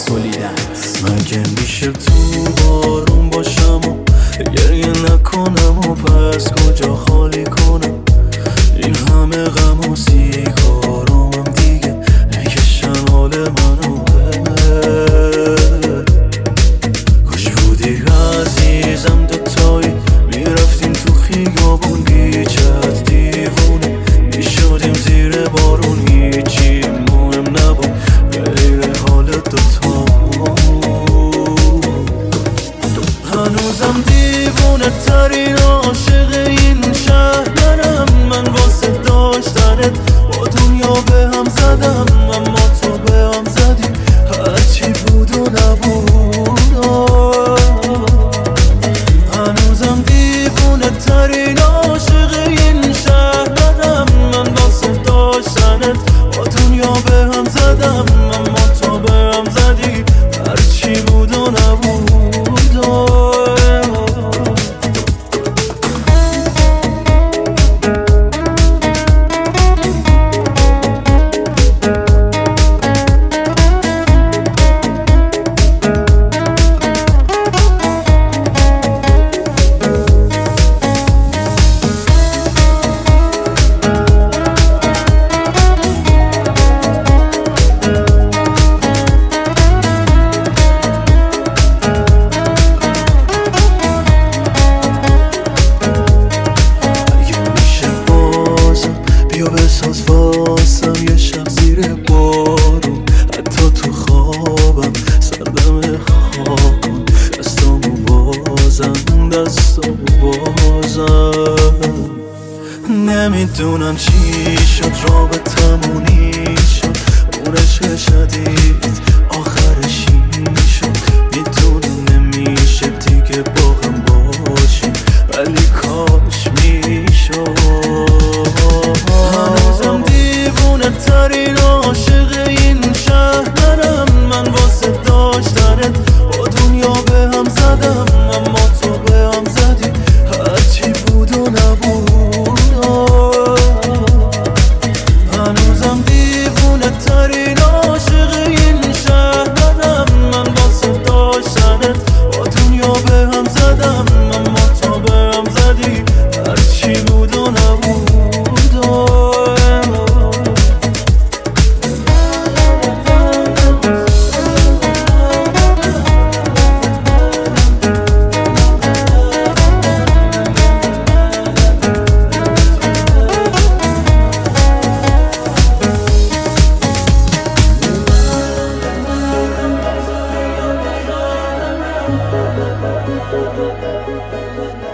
مسئولیت. مگه میشه تو بارون باشم و گریه نکنم و پس کجا خالی کنم این همه غم و سیگارامم دیگه نکشن حال منو کاش بودی عزیزم دوتایی میرفتیم تو خیابون بیچت دیوونه میشدیم زیر بارون هیچی مهم نبود غیر حال دوتامون هنوزم دیوونه ترین عاشق این شهرم من واسه داشتنت با دنیا به هم زدم اما تو به هم زدی هرچی بود و نبود هنوزم دیوونه ترین عاشق این شهرم من واسه داشتنت با دنیا به هم زدم اما تو به هم زدی هرچی بود و نبود بساز واسم یه شب زیر بارون حتی تو خوابم سردم خاکن دستامو بازم نمیدونم چی شد رابطمونی شد اون عشق شدید آخرش این شد میدونم نمیشه دیگه با هم باشیم ولی کاش میشد هنوزم دیوونه ترین عاشق این شهرم من واسه داشتنت با دنیا به هم زدم اما تو به هم زدی هرچی بود و نبود هنوزم دیوونه ترین عاشق این شهرم من واسه داشتنت با دنیا به هم زدم اما تو به هم زدی هرچی بود و نبود Thank you.